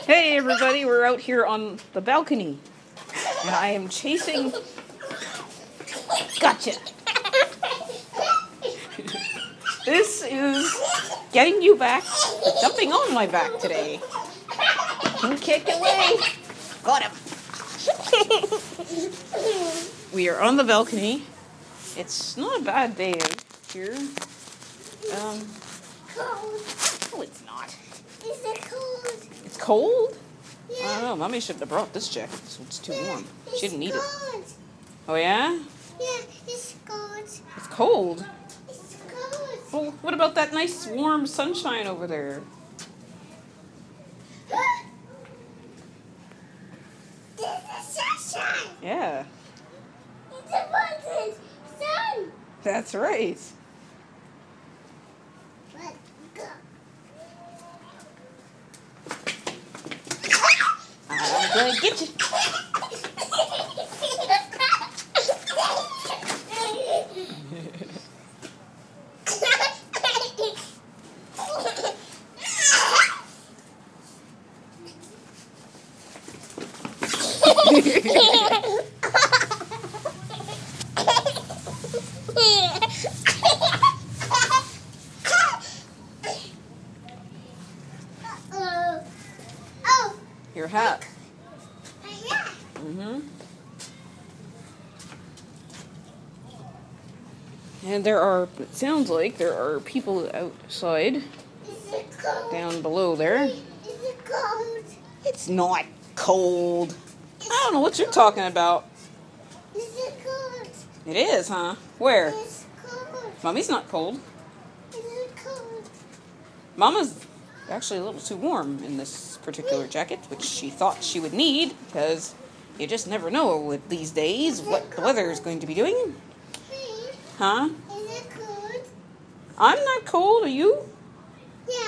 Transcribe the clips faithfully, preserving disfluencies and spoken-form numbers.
Hey everybody, we're out here on the balcony. And I am chasing... Gotcha! This is getting you back, jumping on my back today. You kick away. Got him. We are on the balcony. It's not a bad day out here. Um, no, it's not. Is it cold? It's cold? Yeah. I don't know. Mommy should have brought this jacket, so it's too Yeah, warm. it's She didn't need it. cold. Oh, yeah? Yeah, it's cold. It's cold? It's cold. Well, what about that nice warm sunshine over there? This is sunshine. Yeah, It's a button. Sun. that's right. Let's go. I'm gonna get you. Uh-oh. Oh, Your hat. yeah. Mm-hmm. And there are, it sounds like there are people outside, Is it cold? down below there. Is it cold? It's not cold. I don't know what you're talking about. Is it cold? It is, huh? Where? It's cold. Mommy's not cold. Is it cold? Mama's actually a little too warm in this particular jacket, which she thought she would need, because you just never know with these days what the weather is going to be doing. Hey, Huh? is it cold? I'm not cold, are you? Yeah.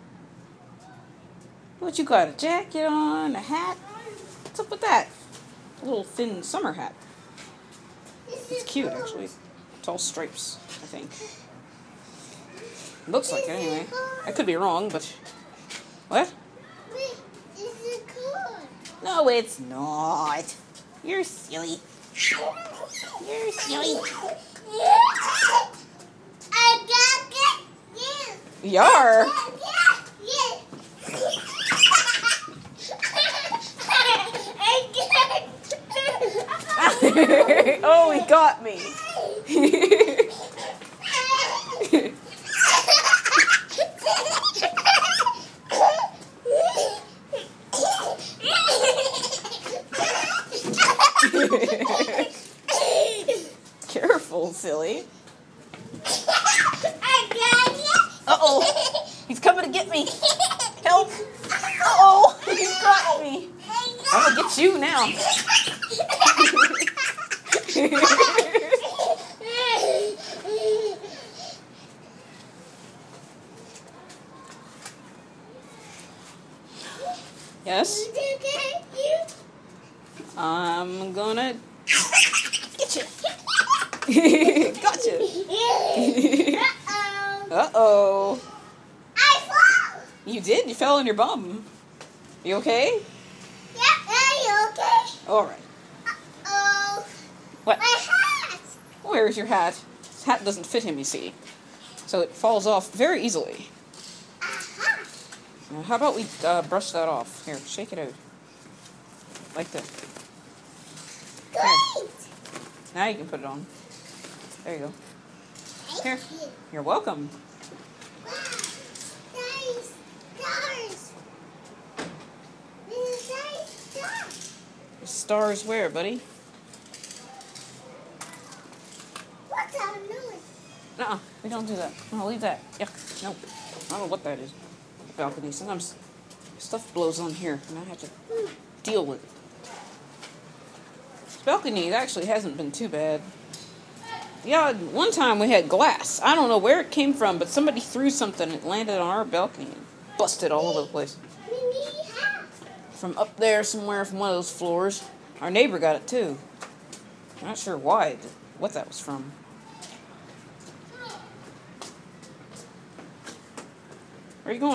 What, you got a jacket on, a hat? What's up with that? A little thin summer hat. Is It's it cute, cold? actually. It's all stripes, I think. Looks like it, anyway. I could be wrong, but... What? Wait, is it cold? No, it's not. You're silly. You're silly. I got it. Yeah. Yar! Yeah. Yeah. I got it. Oh, he got me. Careful, silly. I got it. Uh-oh. He's coming to get me. Help. Uh-oh. He got me. I'm gonna get you now. Yes? I'm gonna get you. Gotcha. Uh-oh. Uh-oh. I fall. You did? You fell on your bum. You okay? Yeah, are you okay? All right. Oh, What? my hat. Where's your hat? His hat doesn't fit him, you see. So it falls off very easily. Aha. Now, how about we uh, brush that off? Here, shake it out. Like that. Great. Now you can put it on. There you go. Here. Thank you. You're welcome. Wow. Nice stars. This is nice stars. The stars where, buddy? What's that noise? Nuh-uh. We don't do that. No, leave that. Yuck. Nope. I don't know what that is. Balcony. Sometimes stuff blows on here, and I have to deal with it. This balcony actually hasn't been too bad. Yeah, one time we had glass. I don't know where it came from, but somebody threw something and it landed on our balcony and busted all over the place. We need hat. From up there somewhere from one of those floors. Our neighbor got it too. I'm not sure why, what that was from. Where are you going?